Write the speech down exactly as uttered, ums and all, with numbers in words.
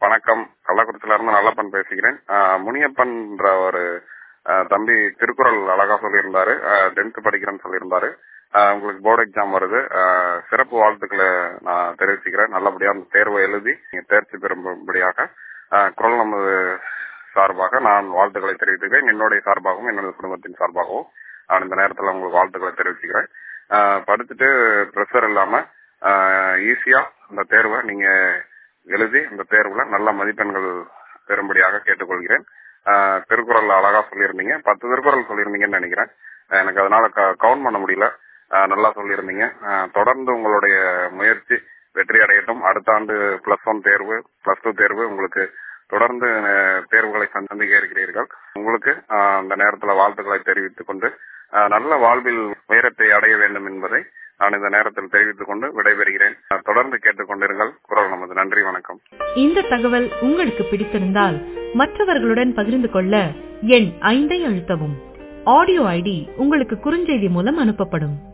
வணக்கம். கள்ளக்குறிச்சியில இருந்து நல்லப்பன் பேசுகிறேன். ஆஹ் முனியப்பன்ற ஒரு ஆஹ் தம்பி திருக்குறள் அழகா சொல்லியிருந்தாரு. டென்த் படிக்கிறேன்னு சொல்லியிருந்தாரு. ஆஹ் உங்களுக்கு போர்டு எக்ஸாம் வருது. ஆஹ் சிறப்பு வாழ்த்துக்களை நான் தெரிவிச்சுக்கிறேன். நல்லபடியா அந்த தேர்வை எழுதி நீங்க தேர்ச்சி பெறும்படியாக ஆஹ் குரல் நமது சார்பாக நான் வாழ்த்துக்களை தெரிவித்துக்கிறேன். என்னுடைய சார்பாகவும் என்னுடைய குடும்பத்தின் சார்பாகவும் நான் இந்த நேரத்தில் உங்களுக்கு வாழ்த்துக்களை தெரிவிச்சுக்கிறேன். ஆஹ் படிச்சுட்டு ப்ரெஷர் இல்லாம ஈஸியா அந்த தேர்வை நீங்க எழுதி அந்த தேர்வுல நல்ல மதிப்பெண்கள் பெறும்படியாக கேட்டுக்கொள்கிறேன். ஆஹ் திருக்குறள் அழகா சொல்லியிருந்தீங்க. பத்து திருக்குறள் சொல்லியிருந்தீங்கன்னு நினைக்கிறேன். எனக்கு அதனால கவுண்ட் பண்ண முடியல. நல்லா சொல்லியிருந்தீங்க. தொடர்ந்து உங்களுடைய முயற்சி வெற்றி அடையட்டும். அடுத்த ஆண்டு பிளஸ் ஒன் தேர்வு, பிளஸ் டூ தேர்வு உங்களுக்கு தொடர்ந்து தேர்வுகளை சந்திக்க இருக்கிறீர்கள். உங்களுக்கு அந்த நேரத்தில் வாழ்த்துக்களை தெரிவித்துக் கொண்டு நல்ல வாழ்வில் உயரத்தை அடைய வேண்டும் என்பதை நான் இந்த நேரத்தில் தெரிவித்துக் கொண்டு விடைபெறுகிறேன். தொடர்ந்து கேட்டுக்கொண்டிருங்கள் குரல் நமது. நன்றி, வணக்கம். இந்த தகவல் உங்களுக்கு பிடித்திருந்தால் மற்றவர்களுடன் பகிர்ந்து கொள்ள எண் ஐந்தை அழுத்தவும். ஆடியோ ஐடி உங்களுக்கு குறுஞ்செய்தி மூலம் அனுப்பப்படும்.